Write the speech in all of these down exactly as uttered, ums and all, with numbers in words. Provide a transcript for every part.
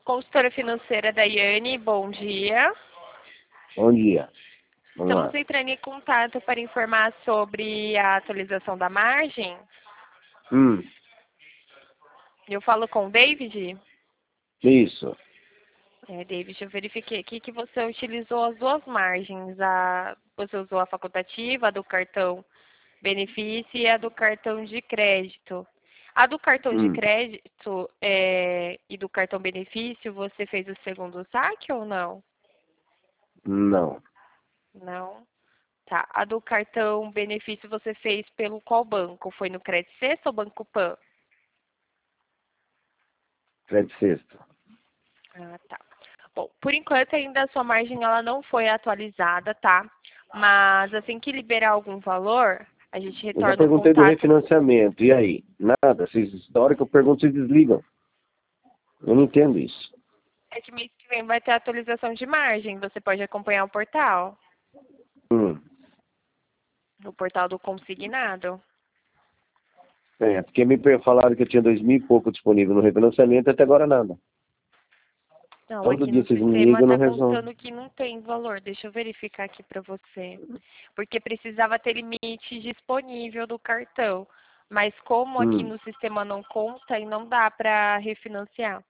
consultora financeira Daiane, bom dia. Bom dia. Vamos Estamos lá. entrando em contato para informar sobre a atualização da margem. Hum, Eu falo com o David. isso. É, David, eu verifiquei aqui que você utilizou as duas margens. A, você usou a facultativa, a do cartão benefício e a do cartão de crédito. A do cartão de Hum, crédito é, e do cartão benefício, você fez o segundo saque ou não? não. Não. Tá. A do cartão benefício você fez pelo qual banco? Foi no Credit Sexta ou Banco Pan? Crédito sexto. Ah, tá. Bom, por enquanto ainda a sua margem ela não foi atualizada, tá? Mas assim que liberar algum valor, a gente Eu já retorna o perguntei do contato. refinanciamento. E aí? Nada. Vocês, da hora que eu pergunto, vocês desligam. Eu não entendo isso. É que mês que vem vai ter atualização de margem. Você pode acompanhar o portal, Hum. o portal do consignado. É, porque me per- falaram que eu tinha dois mil e pouco disponível no refinanciamento, até agora nada. Não, Todo aqui dia no vocês me sistema ligam e não está resolvem. contando que não tem valor. Deixa eu verificar aqui para você. Porque precisava ter limite disponível do cartão. Mas como aqui Hum. no sistema não conta e não dá para refinanciar.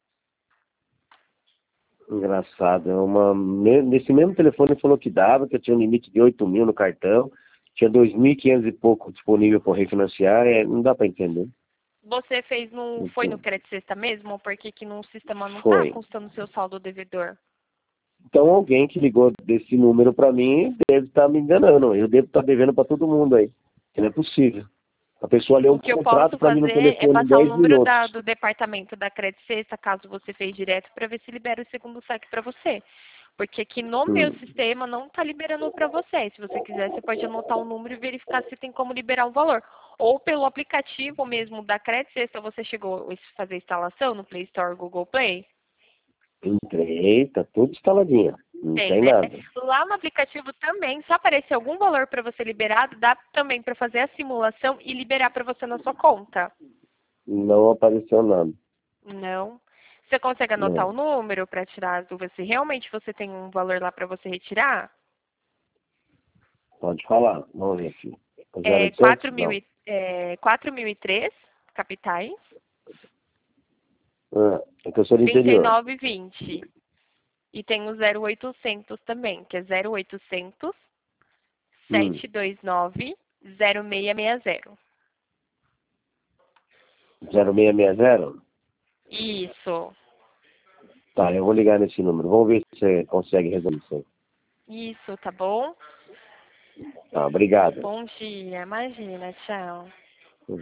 Engraçado. É uma, me- nesse mesmo telefone falou que dava, que eu tinha um limite de oito mil no cartão, tinha dois mil e quinhentos e pouco disponível para refinanciar, é, não dá para entender. Você fez no, foi no Enfim, Credit Sexta mesmo? Porque aqui no sistema não está foi. constando o seu saldo devedor. Então alguém que ligou desse número para mim deve estar me enganando. Eu devo estar devendo para todo mundo aí. Que não é possível. A pessoa leu O um que eu contrato posso para mim no fazer é telefone em passar o dez número minutos. da- do departamento da Credit Sexta, caso você fez direto, para ver se libera o segundo saque para você. Porque aqui no meu Hum. sistema não está liberando para você. Se você quiser, você pode anotar o número e verificar se tem como liberar um valor. Ou pelo aplicativo mesmo da Credit Sexta, você chegou a fazer a instalação no Play Store, Google Play? Entrei, tá tudo instaladinho. Não Tem, tem né? nada. Lá no aplicativo também, se aparecer algum valor para você liberado, dá também para fazer a simulação e liberar para você na sua conta. Não apareceu nada. Não. Você consegue anotar Não. o número para tirar as dúvidas se realmente você tem um valor lá para você retirar? Pode falar. Vamos ver aqui. zero É oitocentos? quatro mil Não. e, é, quatro mil e três capitais, Ah, é que eu sou do trinta e interior. nove vinte. E tem o zero oitocentos também, que é zero oitocentos, Hum. sete dois nove, zero seis seis zero. zero seis seis zero? Isso. Tá, eu vou ligar nesse número. Vamos ver se você consegue resolver isso aí. Isso, tá bom? Tá, obrigado. Bom dia, imagina, tchau.